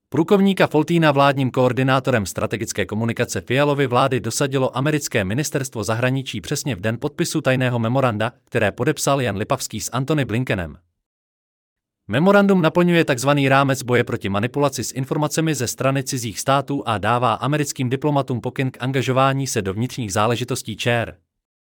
Plukovníka Foltýna vládním koordinátorem strategické komunikace Fialovy vlády dosadilo americké ministerstvo zahraničí přesně v den podpisu tajného memoranda, které podepsal Jan Lipavský s Antony Blinkenem. Memorandum naplňuje tzv. Rámec boje proti manipulaci s informacemi ze strany cizích států a dává americkým diplomatům pokyn k angažování se do vnitřních záležitostí ČR.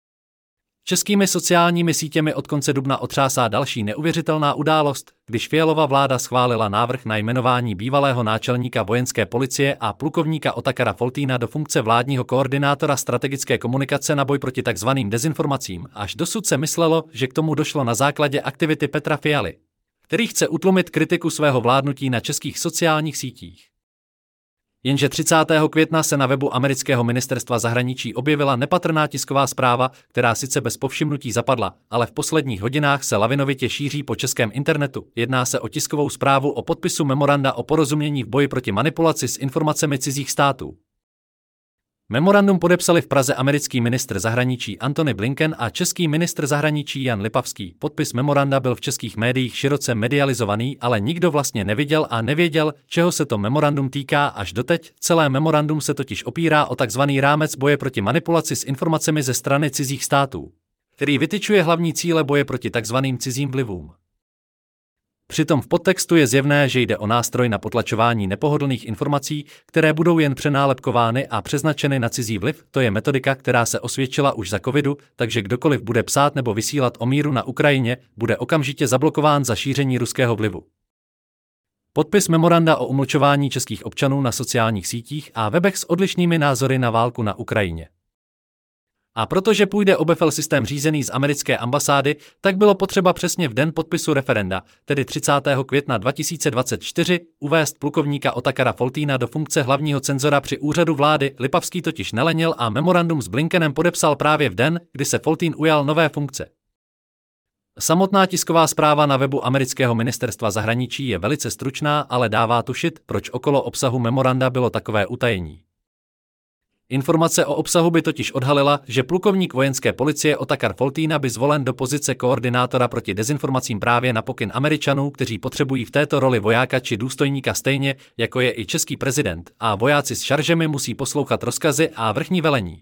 Českými sociálními sítěmi od konce dubna otřásá další neuvěřitelná událost, když Fialova vláda schválila návrh na jmenování bývalého náčelníka vojenské policie a plukovníka Otakara Foltýna do funkce vládního koordinátora strategické komunikace na boj proti tzv. Dezinformacím. Až dosud se myslelo, že k tomu došlo na základě aktivity Petra Fialy, který chce utlumit kritiku svého vládnutí na českých sociálních sítích. Jenže 30. května se na webu amerického ministerstva zahraničí objevila nepatrná tisková zpráva, která sice bez povšimnutí zapadla, ale v posledních hodinách se lavinovitě šíří po českém internetu. Jedná se o tiskovou zprávu o podpisu memoranda o porozumění v boji proti manipulaci s informacemi cizích států. Memorandum podepsali v Praze americký ministr zahraničí Antony Blinken a český ministr zahraničí Jan Lipavský. Podpis memoranda byl v českých médiích široce medializovaný, ale nikdo vlastně neviděl a nevěděl, čeho se to memorandum týká až doteď. Celé memorandum se totiž opírá o tzv. Rámec boje proti manipulaci s informacemi ze strany cizích států, který vytyčuje hlavní cíle boje proti tzv. Cizím vlivům. Přitom v podtextu je zjevné, že jde o nástroj na potlačování nepohodlných informací, které budou jen přenálepkovány a přeznačeny na cizí vliv. To je metodika, která se osvědčila už za covidu, takže kdokoliv bude psát nebo vysílat o míru na Ukrajině, bude okamžitě zablokován za šíření ruského vlivu. Podpis memoranda o umlčování českých občanů na sociálních sítích a webech s odlišnými názory na válku na Ukrajině. A protože půjde o BEFEL systém řízený z americké ambasády, tak bylo potřeba přesně v den podpisu referenda, tedy 30. května 2024, uvést plukovníka Otakara Foltýna do funkce hlavního cenzora při úřadu vlády. Lipavský totiž nelenil a memorandum s Blinkenem podepsal právě v den, kdy se Foltýn ujal nové funkce. Samotná tisková zpráva na webu amerického ministerstva zahraničí je velice stručná, ale dává tušit, proč okolo obsahu memoranda bylo takové utajení. Informace o obsahu by totiž odhalila, že plukovník vojenské policie Otakar Foltýna by zvolen do pozice koordinátora proti dezinformacím právě na pokyn Američanů, kteří potřebují v této roli vojáka či důstojníka stejně, jako je i český prezident, a vojáci s šaržemi musí poslouchat rozkazy a vrchní velení.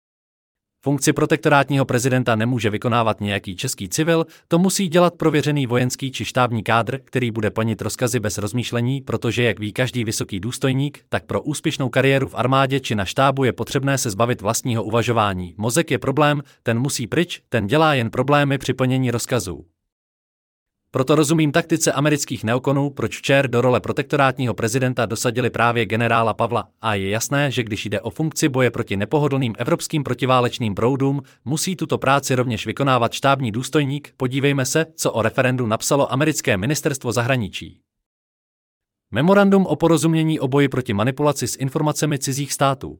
Funkci protektorátního prezidenta nemůže vykonávat nějaký český civil, to musí dělat prověřený vojenský či štábní kádr, který bude plnit rozkazy bez rozmýšlení, protože jak ví každý vysoký důstojník, tak pro úspěšnou kariéru v armádě či na štábu je potřebné se zbavit vlastního uvažování. Mozek je problém, ten musí pryč, ten dělá jen problémy při plnění rozkazů. Proto rozumím taktice amerických neokonů, proč včera do role protektorátního prezidenta dosadili právě generála Pavla, a je jasné, že když jde o funkci boje proti nepohodlným evropským protiválečným proudům, musí tuto práci rovněž vykonávat štábní důstojník. Podívejme se, co o referendu napsalo americké ministerstvo zahraničí. Memorandum o porozumění o boji proti manipulaci s informacemi cizích států.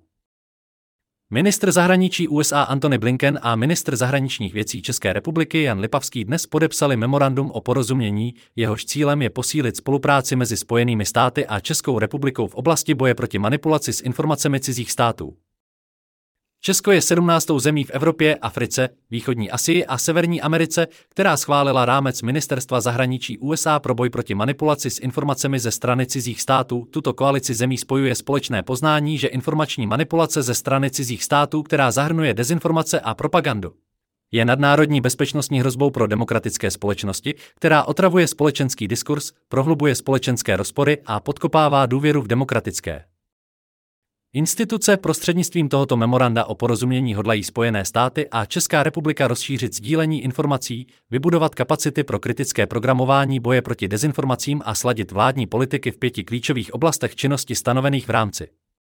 Ministr zahraničí USA Antony Blinken a ministr zahraničních věcí České republiky Jan Lipavský dnes podepsali memorandum o porozumění, jehož cílem je posílit spolupráci mezi Spojenými státy a Českou republikou v oblasti boje proti manipulaci s informacemi cizích států. Česko je 17. zemí v Evropě, Africe, východní Asii a Severní Americe, která schválila rámec ministerstva zahraničí USA pro boj proti manipulaci s informacemi ze strany cizích států. Tuto koalici zemí spojuje společné poznání, že informační manipulace ze strany cizích států, která zahrnuje dezinformace a propagandu, je nadnárodní bezpečnostní hrozbou pro demokratické společnosti, která otravuje společenský diskurs, prohlubuje společenské rozpory a podkopává důvěru v demokratické instituce. Prostřednictvím tohoto memoranda o porozumění hodlají Spojené státy a Česká republika rozšířit sdílení informací, vybudovat kapacity pro kritické programování boje proti dezinformacím a sladit vládní politiky v 5 klíčových oblastech činnosti stanovených v rámci.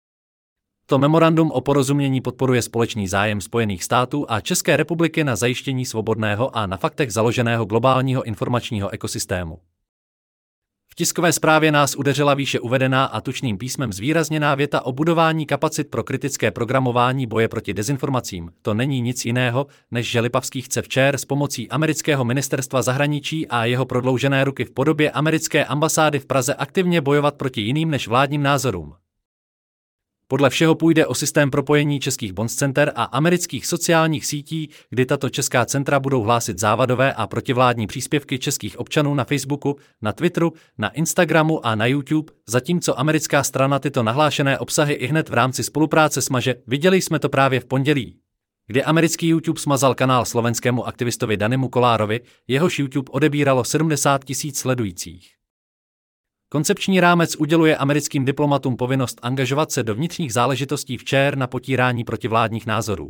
To memorandum o porozumění podporuje společný zájem Spojených států a České republiky na zajištění svobodného a na faktech založeného globálního informačního ekosystému. V tiskové zprávě nás udeřila výše uvedená a tučným písmem zvýrazněná věta o budování kapacit pro kritické programování boje proti dezinformacím. To není nic jiného, než že Lipavský chce včera s pomocí amerického ministerstva zahraničí a jeho prodloužené ruky v podobě americké ambasády v Praze aktivně bojovat proti jiným než vládním názorům. Podle všeho půjde o systém propojení českých bonzcenter a amerických sociálních sítí, kdy tato česká centra budou hlásit závadové a protivládní příspěvky českých občanů na Facebooku, na Twitteru, na Instagramu a na YouTube, zatímco americká strana tyto nahlášené obsahy ihned v rámci spolupráce smaže. Viděli jsme to právě v pondělí, kdy americký YouTube smazal kanál slovenskému aktivistovi Danimu Kolárovi, jehož YouTube odebíralo 70 000 sledujících. Koncepční rámec uděluje americkým diplomatům povinnost angažovat se do vnitřních záležitostí včer na potírání protivládních názorů.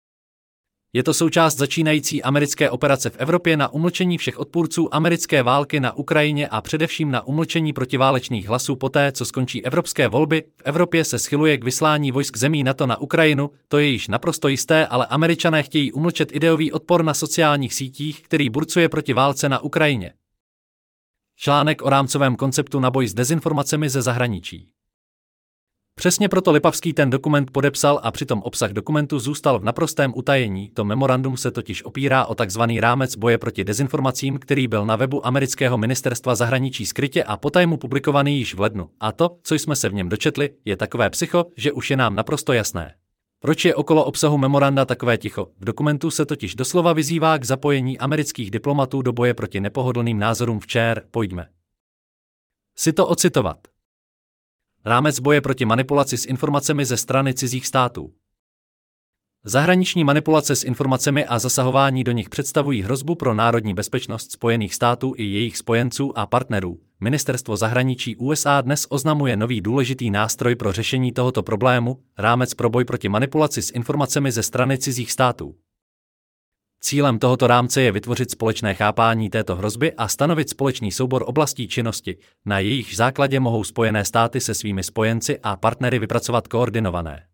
Je to součást začínající americké operace v Evropě na umlčení všech odpůrců americké války na Ukrajině a především na umlčení protiválečných hlasů poté, co skončí evropské volby. V Evropě se schyluje k vyslání vojsk zemí NATO na Ukrajinu, to je již naprosto jisté, ale Američané chtějí umlčet ideový odpor na sociálních sítích, který burcuje proti válce na Ukrajině. Článek o rámcovém konceptu na boj s dezinformacemi ze zahraničí. Přesně proto Lipavský ten dokument podepsal a přitom obsah dokumentu zůstal v naprostém utajení. To memorandum se totiž opírá o takzvaný rámec boje proti dezinformacím, který byl na webu amerického ministerstva zahraničí skrytě a potajmu publikovaný již v lednu. A to, co jsme se v něm dočetli, je takové psycho, že už je nám naprosto jasné. Proč je okolo obsahu memoranda takové ticho? V dokumentu se totiž doslova vyzývá k zapojení amerických diplomatů do boje proti nepohodlným názorům včer. Pojďme si to ocitovat. Rámec boje proti manipulaci s informacemi ze strany cizích států. Zahraniční manipulace s informacemi a zasahování do nich představují hrozbu pro národní bezpečnost Spojených států i jejich spojenců a partnerů. Ministerstvo zahraničí USA dnes oznamuje nový důležitý nástroj pro řešení tohoto problému, rámec pro boj proti manipulaci s informacemi ze strany cizích států. Cílem tohoto rámce je vytvořit společné chápání této hrozby a stanovit společný soubor oblastí činnosti, na jejichž základě mohou Spojené státy se svými spojenci a partnery vypracovat koordinované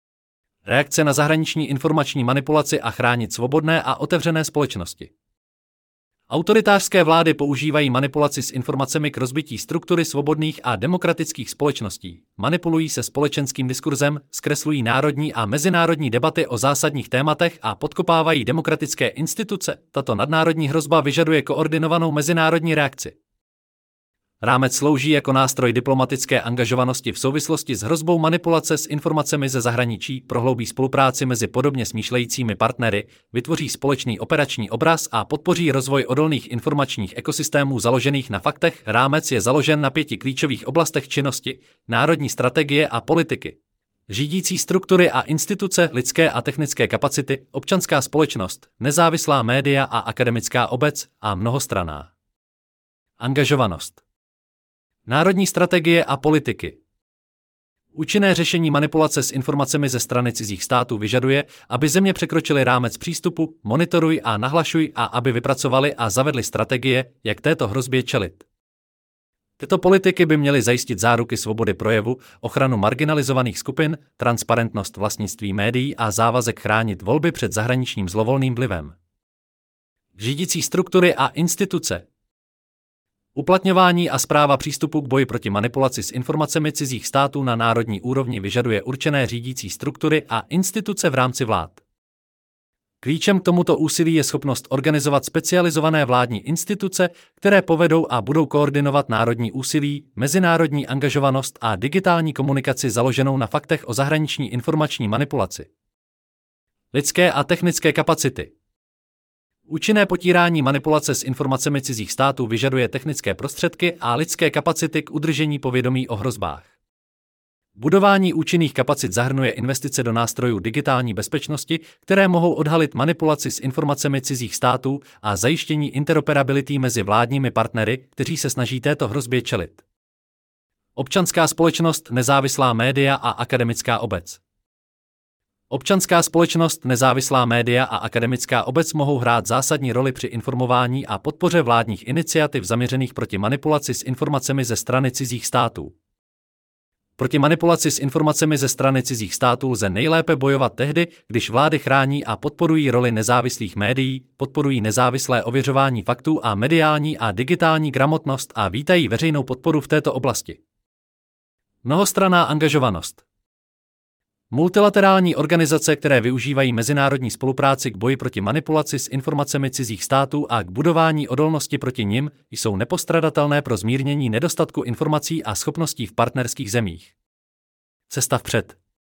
reakce na zahraniční informační manipulaci a chránit svobodné a otevřené společnosti. Autoritářské vlády používají manipulaci s informacemi k rozbití struktury svobodných a demokratických společností, manipulují se společenským diskurzem, zkreslují národní a mezinárodní debaty o zásadních tématech a podkopávají demokratické instituce. Tato nadnárodní hrozba vyžaduje koordinovanou mezinárodní reakci. Rámec slouží jako nástroj diplomatické angažovanosti v souvislosti s hrozbou manipulace s informacemi ze zahraničí, prohloubí spolupráci mezi podobně smýšlejícími partnery, vytvoří společný operační obraz a podpoří rozvoj odolných informačních ekosystémů založených na faktech. Rámec je založen na 5 klíčových oblastech činnosti: národní strategie a politiky, řídící struktury a instituce, lidské a technické kapacity, občanská společnost, nezávislá média a akademická obec a mnohostranná angažovanost. Národní strategie a politiky. Účinné řešení manipulace s informacemi ze strany cizích států vyžaduje, aby země překročily rámec přístupu, monitoruj a nahlašuj a aby vypracovali a zavedli strategie, jak této hrozbě čelit. Tyto politiky by měly zajistit záruky svobody projevu, ochranu marginalizovaných skupin, transparentnost vlastnictví médií a závazek chránit volby před zahraničním zlovolným vlivem. Řídící struktury a instituce. Uplatňování a správa přístupu k boji proti manipulaci s informacemi cizích států na národní úrovni vyžaduje určené řídící struktury a instituce v rámci vlád. Klíčem k tomuto úsilí je schopnost organizovat specializované vládní instituce, které povedou a budou koordinovat národní úsilí, mezinárodní angažovanost a digitální komunikaci založenou na faktech o zahraniční informační manipulaci. Lidské a technické kapacity. Účinné potírání manipulace s informacemi cizích států vyžaduje technické prostředky a lidské kapacity k udržení povědomí o hrozbách. Budování účinných kapacit zahrnuje investice do nástrojů digitální bezpečnosti, které mohou odhalit manipulaci s informacemi cizích států a zajištění interoperability mezi vládními partnery, kteří se snaží této hrozbě čelit. Občanská společnost, nezávislá média a akademická obec. Občanská společnost, nezávislá média a akademická obec mohou hrát zásadní roli při informování a podpoře vládních iniciativ zaměřených proti manipulaci s informacemi ze strany cizích států. Proti manipulaci s informacemi ze strany cizích států lze nejlépe bojovat tehdy, když vlády chrání a podporují roli nezávislých médií, podporují nezávislé ověřování faktů a mediální a digitální gramotnost a vítají veřejnou podporu v této oblasti. Mnohostranná angažovanost. Multilaterální organizace, které využívají mezinárodní spolupráci k boji proti manipulaci s informacemi cizích států a k budování odolnosti proti nim, jsou nepostradatelné pro zmírnění nedostatku informací a schopností v partnerských zemích. Cesta vpřed.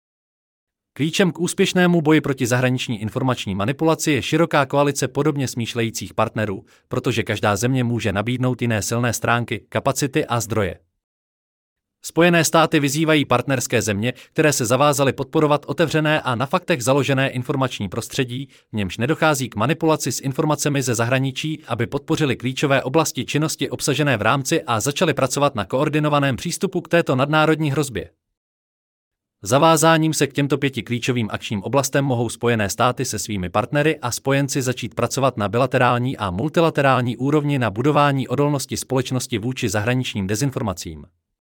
Klíčem k úspěšnému boji proti zahraniční informační manipulaci je široká koalice podobně smýšlejících partnerů, protože každá země může nabídnout jiné silné stránky, kapacity a zdroje. Spojené státy vyzývají partnerské země, které se zavázaly podporovat otevřené a na faktech založené informační prostředí, v němž nedochází k manipulaci s informacemi ze zahraničí, aby podpořili klíčové oblasti činnosti obsažené v rámci a začali pracovat na koordinovaném přístupu k této nadnárodní hrozbě. Zavázáním se k těmto 5 klíčovým akčním oblastem mohou Spojené státy se svými partnery a spojenci začít pracovat na bilaterální a multilaterální úrovni na budování odolnosti společnosti vůči zahraničním dezinformacím.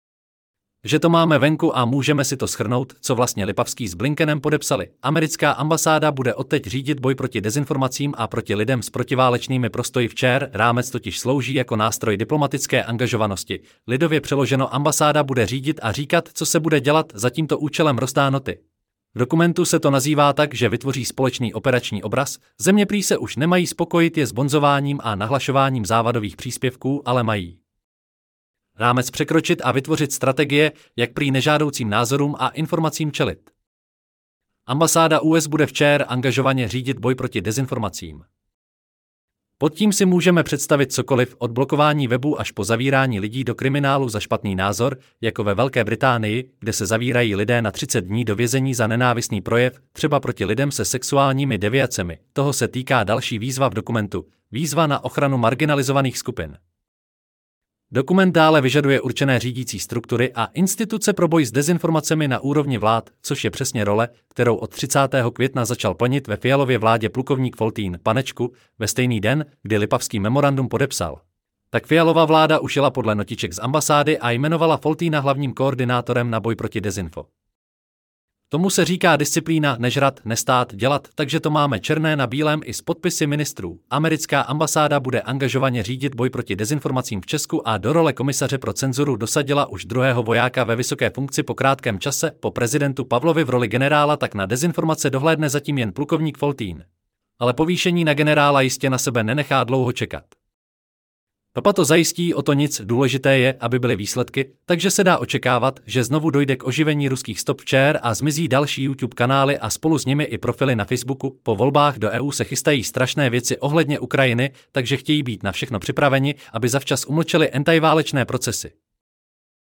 Že to máme venku a můžeme si to shrnout, co vlastně Lipavský s Blinkenem podepsali. Americká ambasáda bude odteď řídit boj proti dezinformacím a proti lidem s protiválečnými postoji v ČR, rámec totiž slouží jako nástroj diplomatické angažovanosti. Lidově přeloženo, ambasáda bude řídit a říkat, co se bude dělat, za tímto účelem rozdá noty. V dokumentu se to nazývá tak, že vytvoří společný operační obraz. Země prý se už nemají spokojit je sponzováním a nahlašováním závadových příspěvků, ale mají rámec překročit a vytvořit strategie, jak prý nežádoucím názorům a informacím čelit. Ambasáda US bude v ČR angažovaně řídit boj proti dezinformacím. Pod tím si můžeme představit cokoliv od blokování webu až po zavírání lidí do kriminálu za špatný názor, jako ve Velké Británii, kde se zavírají lidé na 30 dní do vězení za nenávistný projev, třeba proti lidem se sexuálními deviacemi. Toho se týká další výzva v dokumentu, výzva na ochranu marginalizovaných skupin. Dokument dále vyžaduje určené řídící struktury a instituce pro boj s dezinformacemi na úrovni vlád, což je přesně role, kterou od 30. května začal plnit ve Fialově vládě plukovník Foltýn Panečku ve stejný den, kdy Lipavský memorandum podepsal. Tak Fialova vláda už jela podle notiček z ambasády a jmenovala Foltýna hlavním koordinátorem na boj proti dezinfo. Tomu se říká disciplína nežrat, nestát, dělat, takže to máme černé na bílém i s podpisy ministrů. Americká ambasáda bude angažovaně řídit boj proti dezinformacím v Česku a do role komisaře pro cenzuru dosadila už druhého vojáka ve vysoké funkci po krátkém čase. Po prezidentu Pavlovi v roli generála tak na dezinformace dohlédne zatím jen plukovník Foltýn. Ale povýšení na generála jistě na sebe nenechá dlouho čekat. Papa to zajistí, o to nic, důležité je, aby byly výsledky, takže se dá očekávat, že znovu dojde k oživení ruských stop v ČR a zmizí další YouTube kanály a spolu s nimi i profily na Facebooku. Po volbách do EU se chystají strašné věci ohledně Ukrajiny, takže chtějí být na všechno připraveni, aby zavčas umlčeli antiválečné procesy.